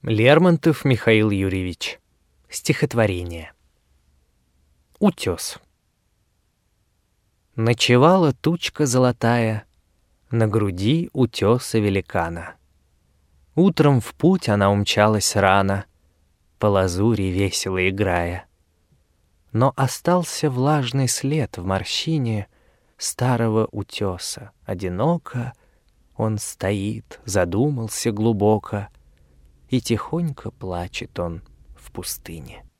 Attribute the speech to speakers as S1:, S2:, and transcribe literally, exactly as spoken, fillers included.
S1: Лермонтов Михаил Юрьевич. Стихотворение. Утес. Ночевала тучка золотая на груди утеса великана. Утром в путь она умчалась рано, по лазури весело играя. Но остался влажный след в морщине старого утеса. Одиноко он стоит, задумался глубоко, и тихонько плачет он в пустыне.